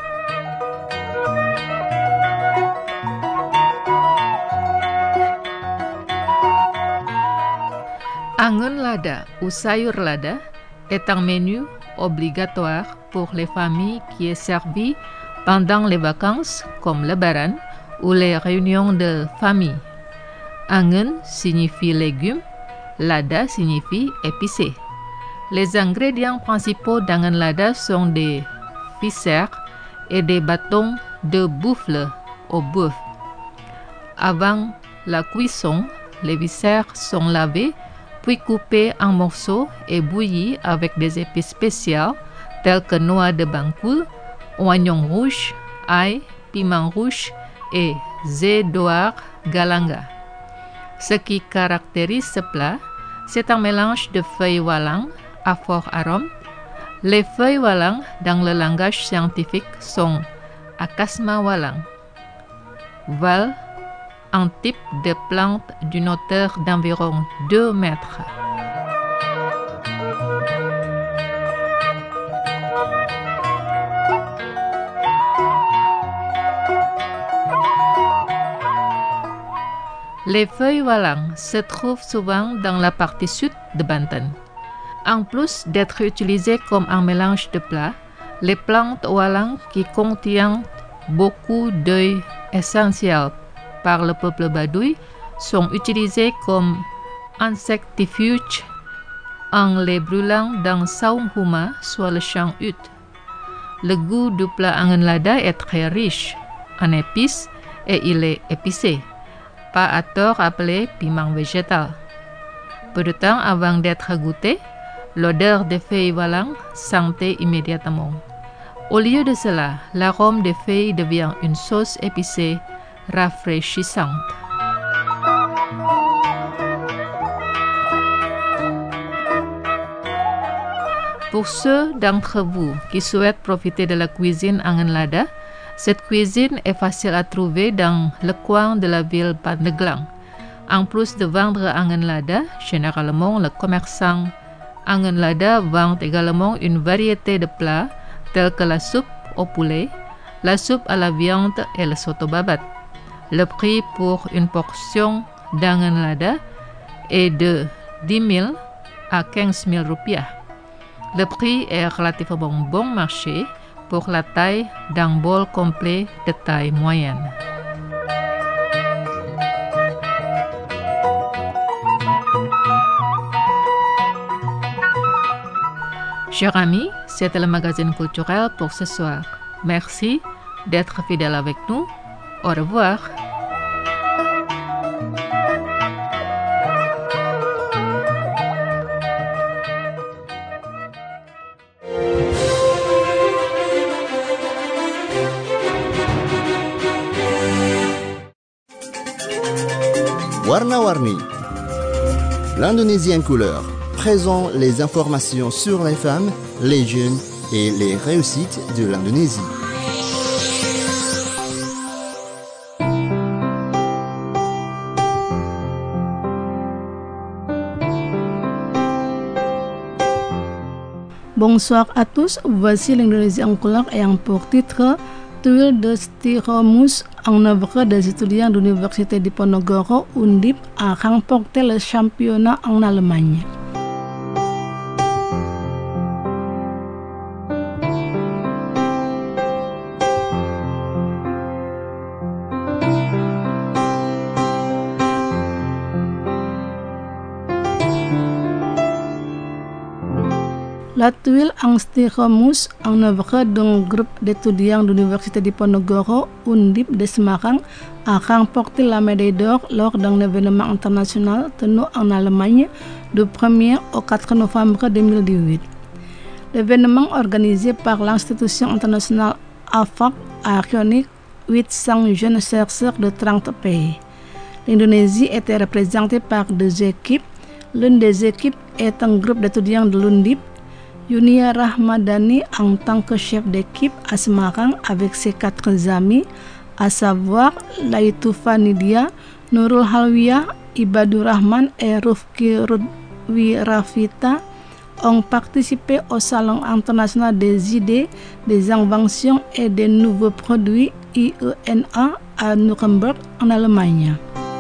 Angen lada ou sayur lada est un menu obligatoire pour les familles qui est servi pendant les vacances comme le Lebaran ou les réunions de famille. Angen signifie légumes, lada signifie épicé. Les ingrédients principaux d'angen lada sont des viscères et des bâtons de buffle au bœuf. Avant la cuisson, les viscères sont lavés puis coupés en morceaux et bouillis avec des épices spéciales telles que noix de bancoul, oignon rouge, ail, piment rouge et zédoar galanga. Ce qui caractérise ce plat, c'est un mélange de feuilles walang à fort arôme. Les feuilles walang dans le langage scientifique sont Acacia walang. Val, un type de plante d'une hauteur d'environ deux mètres. Les feuilles walang se trouvent souvent dans la partie sud de Banten. En plus d'être utilisées comme un mélange de plats, les plantes walang qui contiennent beaucoup d'huiles essentielles par le peuple badouy sont utilisés comme insectifuges en les brûlant dans saung huma, soit le champ hutte. Le goût du plat angen lada est très riche en épices et il est épicé, pas à tort appelé piment végétal. Peu de temps avant d'être goûté, l'odeur des feuilles walang sentait immédiatement. Au lieu de cela, l'arôme des feuilles devient une sauce épicée rafraîchissante. Pour ceux d'entre vous qui souhaitent profiter de la cuisine angen lada, cette cuisine est facile à trouver dans le coin de la ville Pandeglang. En plus de vendre angen lada, généralement le commerçant angen lada vend également une variété de plats tels que la soupe au poulet, la soupe à la viande et le soto babat. Le prix pour une portion d'angen lada est de dix mille à quinze mille rupiah. Le prix est relativement bon marché pour la taille d'un bol complet de taille moyenne. Chers amis, c'était le magazine culturel pour ce soir. Merci d'être fidèles avec nous. Au revoir. Warna-Warni, l'Indonésie en couleur, présente les informations sur les femmes, les jeunes et les réussites de l'Indonésie. Bonsoir à tous, voici l'Indonésie en couleur ayant pour titre Tuile de Styromus, un œuvre des étudiants de l'Université de Diponegoro, Undip, a remporté le championnat en Allemagne. La tuile en styromousse, en œuvre d'un groupe d'étudiants de l'Université de Diponegoro, Undip de Semarang, a remporté la médaille d'or lors d'un événement international tenu en Allemagne du premier au quatre novembre deux mille dix-huit. L'événement organisé par l'institution internationale A F A C a réuni huit cents jeunes chercheurs de trente pays. L'Indonésie était représentée par deux équipes. L'une des équipes est un groupe d'étudiants de l'Undip. Yunia Rahmadani en tant que chef d'équipe à Semarang avec ses quatre amis, à savoir Laitoufa Nidia, Nurul Halwiya, Ibadur Rahman et Rufki Wirafita, ont participé au Salon international des idées, des inventions et des nouveaux produits I E N A à Nuremberg en Allemagne.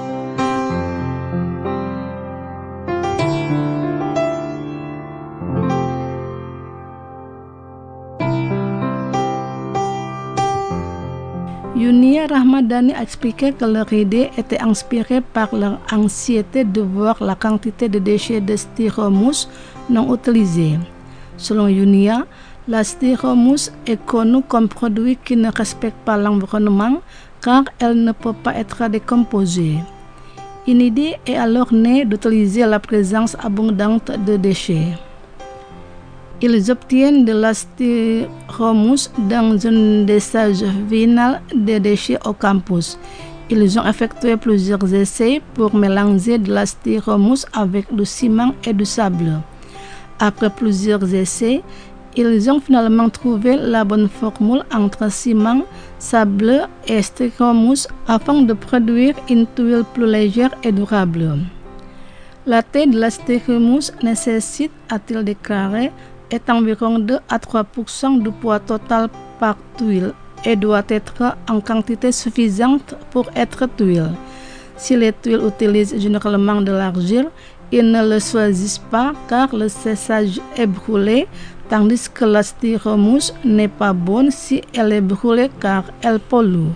Yunia Rahmadani a expliqué que leur idée était inspirée par leur anxiété de voir la quantité de déchets de styromousse non utilisés. Selon Yunia, la styromousse est connue comme produit qui ne respecte pas l'environnement car elle ne peut pas être décomposée. Une idée est alors née d'utiliser la présence abondante de déchets. Ils obtiennent de la styromousse dans un dessage final des déchets au campus. Ils ont effectué plusieurs essais pour mélanger de la styromousse avec du ciment et du sable. Après plusieurs essais, ils ont finalement trouvé la bonne formule entre ciment, sable et styromousse afin de produire une tuile plus légère et durable. La taille de la styromousse nécessite, a-t-il déclaré, est environ deux à trois pour cent du poids total par tuile et doit être en quantité suffisante pour être tuile. Si les tuiles utilisent généralement de l'argile, ils ne le choisissent pas car le séchage est brûlé, tandis que la styromousse n'est pas bonne si elle est brûlée car elle pollue.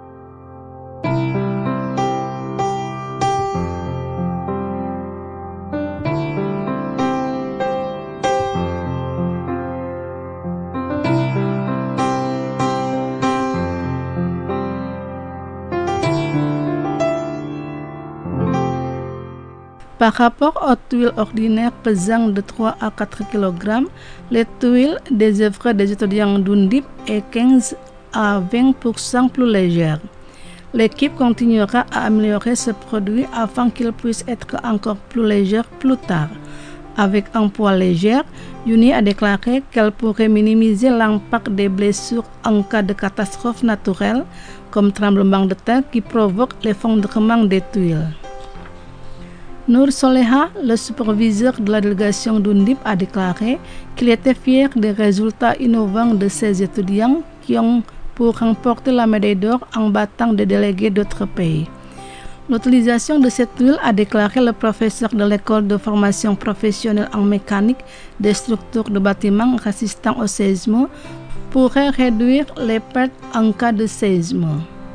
Par rapport aux tuiles ordinaires pesant de trois à quatre kilogrammes, les tuiles des œuvres des étudiants d'Undip est quinze à vingt pour cent plus légères. L'équipe continuera à améliorer ce produit afin qu'il puisse être encore plus léger plus tard. Avec un poids léger, Yuni a déclaré qu'elle pourrait minimiser l'impact des blessures en cas de catastrophe naturelle, comme tremblement de terre qui provoque l'effondrement des tuiles. Nour Soleha, le superviseur de la délégation d'Undip, a déclaré qu'il était fier des résultats innovants de ses étudiants qui ont pour remporter la médaille d'or en battant des délégués d'autres pays. L'utilisation de cette huile, a déclaré le professeur de l'école de formation professionnelle en mécanique des structures de bâtiments résistants au séisme, pourrait réduire les pertes en cas de séisme.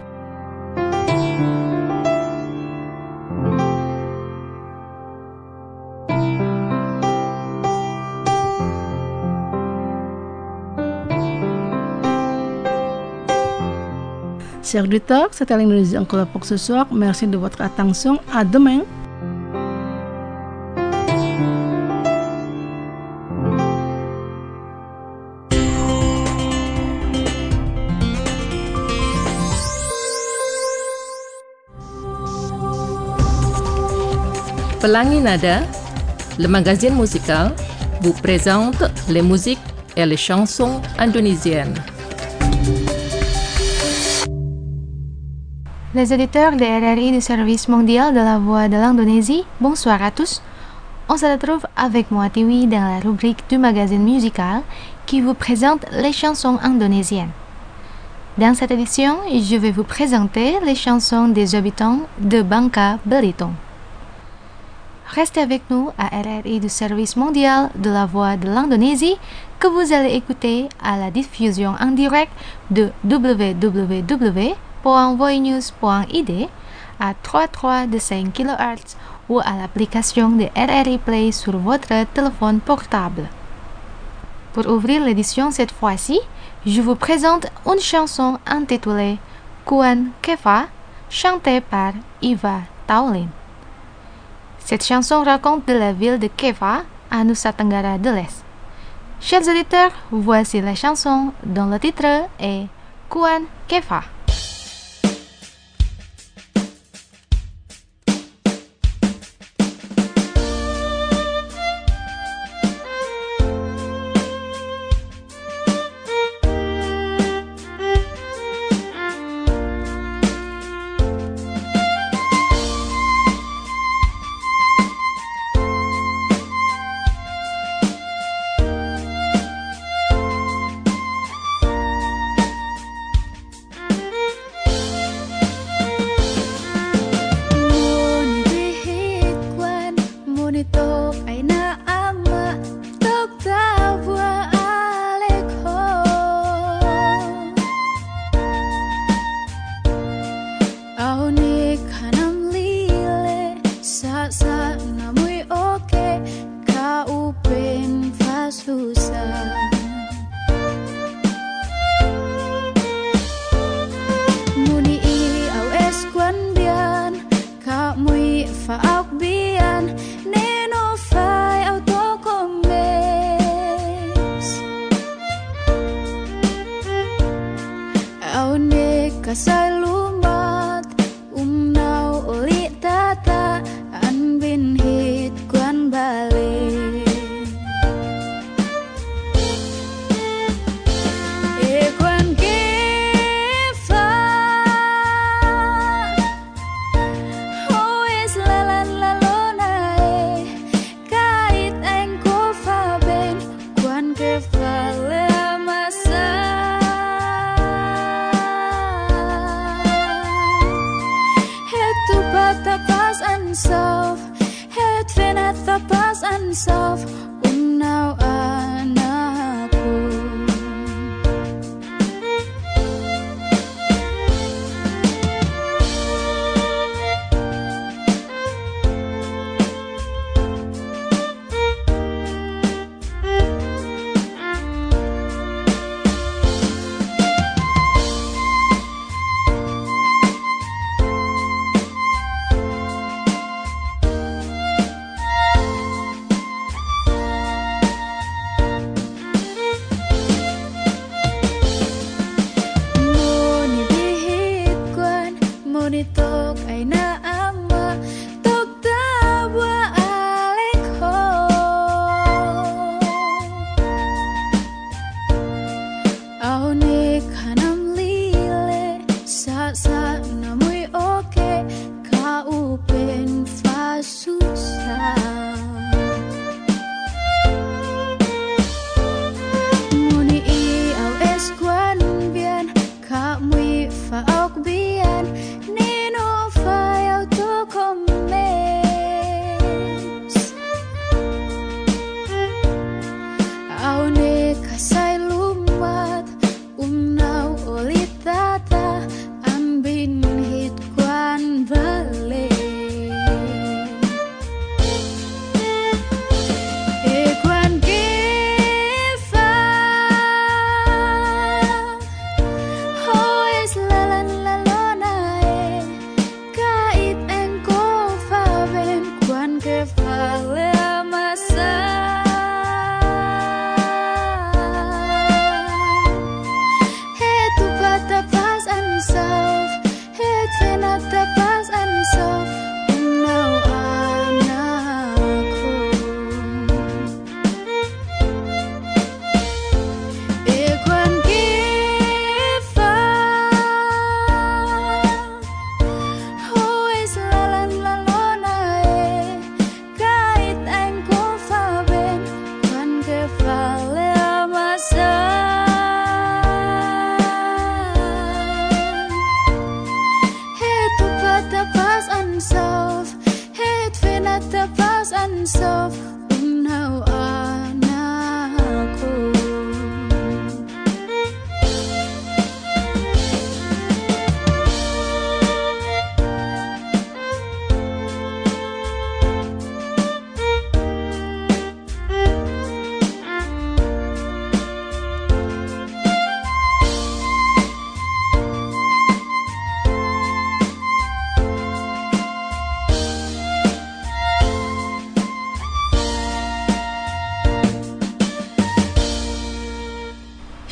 Chers auditeurs, c'était l'Indonésie encore pour ce soir. Merci de votre attention. À demain. Pelangi Nada, le magazine musical, vous présente les musiques et les chansons indonésiennes. Les auditeurs de R R I du Service mondial de la voix de l'Indonésie, bonsoir à tous. On se retrouve avec moi Tiwi dans la rubrique du magazine musical qui vous présente les chansons indonésiennes. Dans cette édition, je vais vous présenter les chansons des habitants de Bangka Belitung. Restez avec nous à R R I du Service mondial de la voix de l'Indonésie que vous allez écouter à la diffusion en direct de w w w point voinews point i d à trois virgule trois de cinq kilohertz ou à l'application de R R I Play sur votre téléphone portable. Pour ouvrir l'édition cette fois-ci, je vous présente une chanson intitulée Kuan Kefa, chantée par Iva Taulin. Cette chanson raconte de la ville de Kefa, à Nusa Tenggara de l'Est. Chers auditeurs, voici la chanson dont le titre est Kuan Kefa.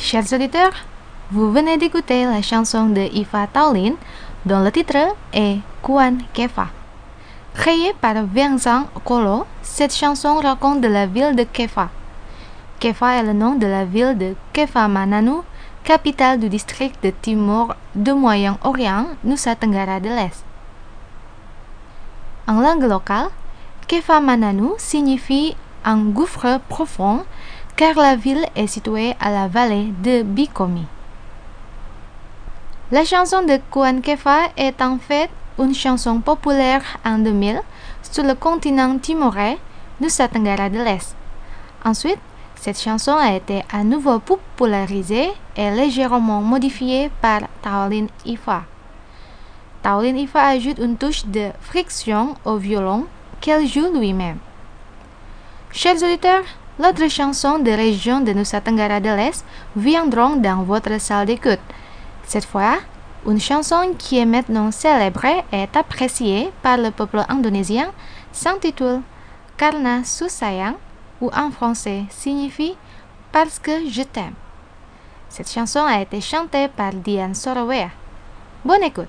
Chers auditeurs, vous venez d'écouter la chanson de Ifa Taolin dont le titre est Kuan Kefa. Créée par Vincent Collot, cette chanson raconte de la ville de Kefa. Kefa est le nom de la ville de Kefamananu, capitale du district de Timor de Moyen-Orient, Nusa Tenggara de l'Est. En langue locale, Kefamananu signifie un gouffre profond car la ville est située à la vallée de Bikomi. La chanson de Kuan Kefa est en fait une chanson populaire en deux mille sur le continent timorais, Nusa Tenggara de l'Est. Ensuite, cette chanson a été à nouveau popularisée et légèrement modifiée par Taolin Ifa. Taolin Ifa ajoute une touche de friction au violon qu'elle joue lui-même. Chers auditeurs, l'autre chanson de région de Nusa Tenggara de l'Est viendront dans votre salle d'écoute. Cette fois, une chanson qui est maintenant célèbre et appréciée par le peuple indonésien s'intitule Karena Susayang, ou en français signifie Parce que je t'aime. Cette chanson a été chantée par Dian Sorowea. Bonne écoute!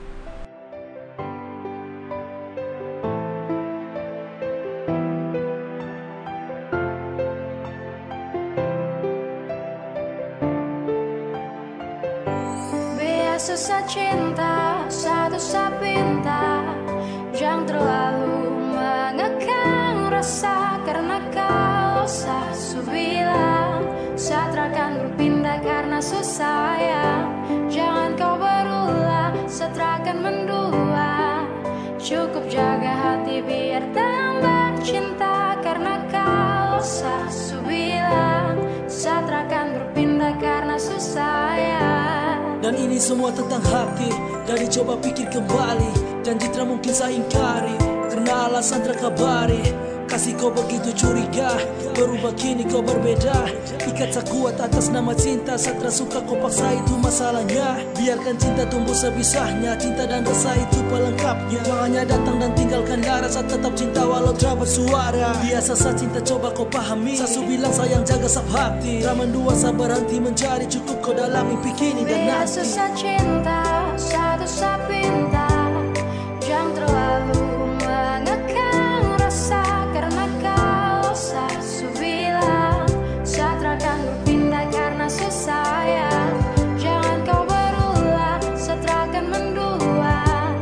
Susah cinta, satu sapinta, jangan terlalu mengekang rasa karena kau sasu bilang satrakan berpindah karena susah ya. Jangan kau berulah, satrakan mendua. Cukup jaga hati biar tambah cinta karena kau sasu bilang satrakan berpindah karena susah ya. Dan ini semua tentang hati. Jadi coba pikir kembali, janji tak mungkin saya ingkari karena alasan terkabari. Kasih kau begitu curiga, berubah kini kau berbeda. Ikat tak kuat atas nama cinta, setelah suka kau paksa itu masalahnya. Biarkan cinta tumbuh sebisanya, cinta dan rasa itu pelengkapnya. Kau hanya datang dan tinggalkan darah, saat tetap cinta walau tak bersuara. Biasa saat cinta coba kau pahami, sasu bilang sayang jaga sab hati. Tak mendua sabar berhenti mencari, cukup kau dalam mimpi kini dan nanti. Biasa saat cinta, satu sapinta, jangan terlalu mengekang rasa karena kau sasu bilang satrakan berpindah karena susah ya. Jangan kau berulah, satrakan mendua.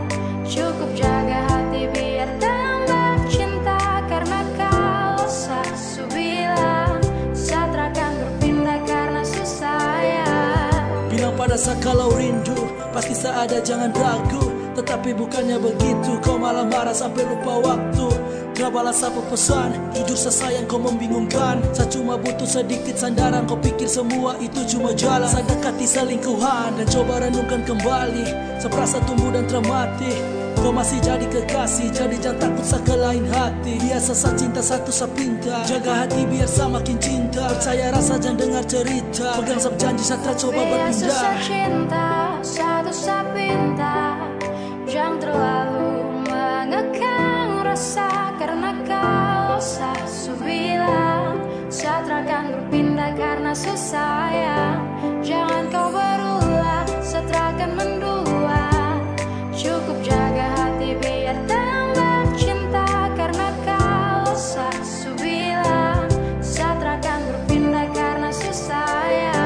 Cukup jaga hati biar tambah cinta karena kau sasu bilang satrakan berpindah karena susah ya. Bilang pada saat kalau rindu pasti seada jangan ragu. Tetapi bukannya begitu, kau malah marah sampai lupa waktu. Gak balas apa pesan, jujur sesayang kau membingungkan. Saya cuma butuh sedikit sandaran, kau pikir semua itu cuma jalan. Saya dekati selingkuhan dan coba renungkan kembali. Seperasa tumbuh dan termati, kau masih jadi kekasih, jadi jangan takut saya ke lain hati. Biasa saya cinta satu saya pinta, jaga hati biar saya makin cinta. Percaya rasa jangan dengar cerita, pegang sab janji saya coba berpindah. Biasa cinta, satu saya pinta, jangan terlalu mengekang rasa karena kau sasu bilang satrakan berpindah karena susah ya. Jangan kau berulah, satrakan mendua. Cukup jaga hati biar tambah cinta karena kau sasu bilang satrakan berpindah karena susah ya.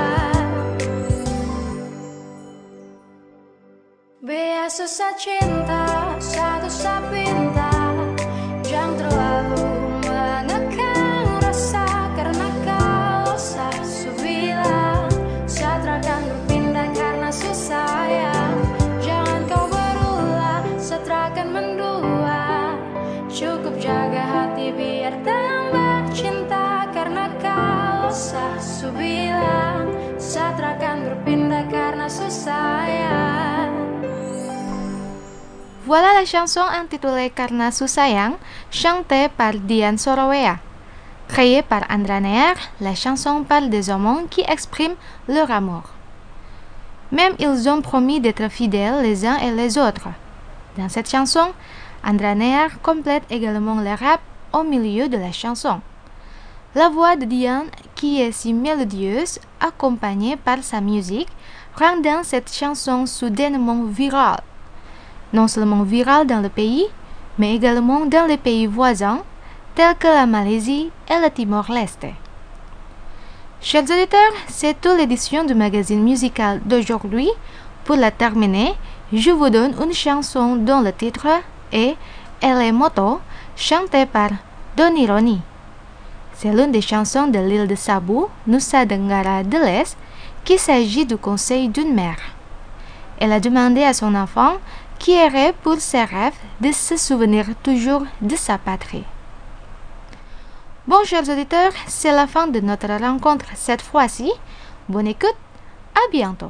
Biasa saat cinta, satu sapinta, jangan terlalu mengekang rasa karena kau sasu bilang satrakan berpindah karena susah ya. Jangan kau berulah, satrakan mendua. Cukup jaga hati biar tambah cinta karena kau sasu bilang satrakan berpindah karena susah ya. Voilà la chanson intitulée Karena Susayang, chantée par Dian Sorowea. Créée par Andra Neher, la chanson parle des amants qui expriment leur amour. Même ils ont promis d'être fidèles les uns et les autres. Dans cette chanson, Andra Neher complète également le rap au milieu de la chanson. La voix de Dian, qui est si mélodieuse, accompagnée par sa musique, rendant cette chanson soudainement virale. Non seulement virale dans le pays, mais également dans les pays voisins, tels que la Malaisie et le Timor-Leste. Chers auditeurs, c'est toute l'édition du magazine musical d'aujourd'hui. Pour la terminer, je vous donne une chanson dont le titre est Elle est Moto, chantée par Doni Roni. C'est l'une des chansons de l'île de Sabu, Nusa Tenggara de l'Est, qu'il s'agit du conseil d'une mère. Elle a demandé à son enfant, qui errait pour ses rêves, de se souvenir toujours de sa patrie. Bon, chers auditeurs, c'est la fin de notre rencontre cette fois-ci. Bonne écoute, à bientôt.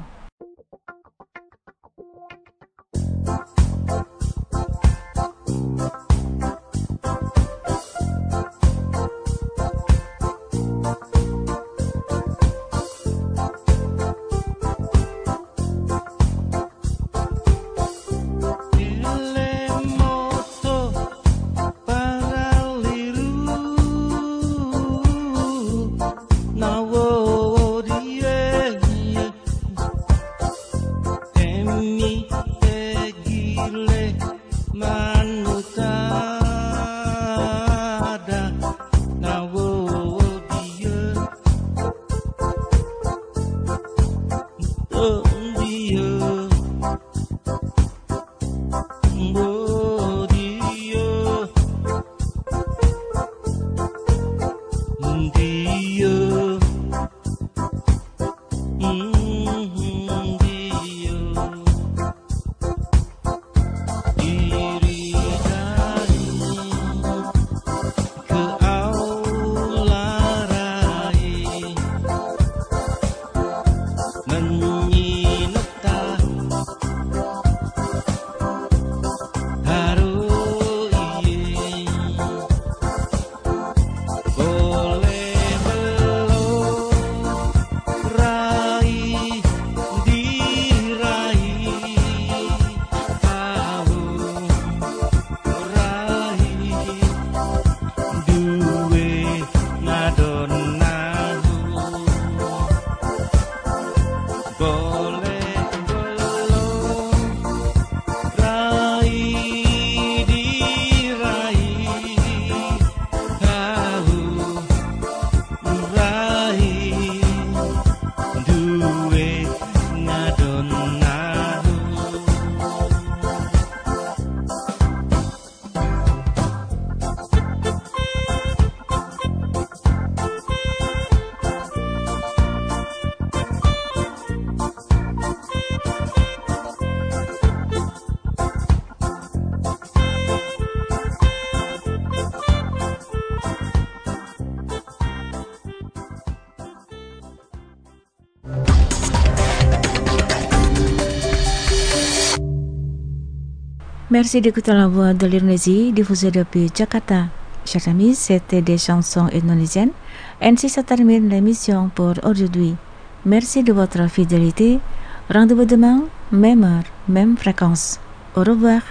Merci d'écouter la voix de l'Indonésie diffusée depuis Jakarta. Chers amis, c'était des chansons indonésiennes. Ainsi se termine l'émission pour aujourd'hui. Merci de votre fidélité. Rendez-vous demain, même heure, même fréquence. Au revoir.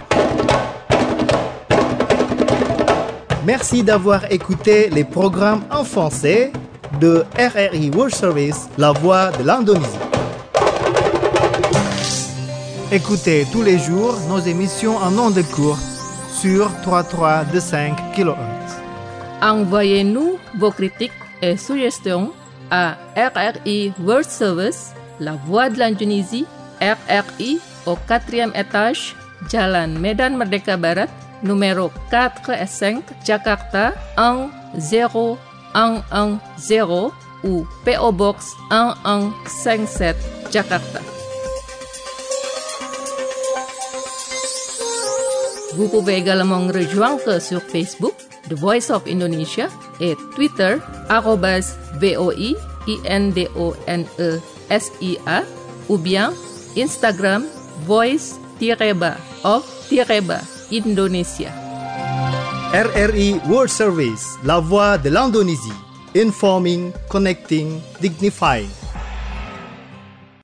Merci d'avoir écouté les programmes en français de R R I World Service, la voix de l'Indonésie. Écoutez tous les jours nos émissions en ondes courtes sur trois trois deux cinq kilohertz. Envoyez-nous vos critiques et suggestions à R R I World Service, la voix de l'Indonésie, R R I au quatrième étage, Jalan Medan Merdeka Barat, numéro quatre et cinq, Jakarta un zéro un un zéro ou P O Box un un cinq sept, Jakarta. Vous pouvez également nous rejoindre sur Facebook, The Voice of Indonesia, et Twitter, arobase V O I I N D O N E S I A, ou bien Instagram, voice-ba of-ba Indonesia. R R I World Service, la voix de l'Indonésie. Informing, connecting, dignifying.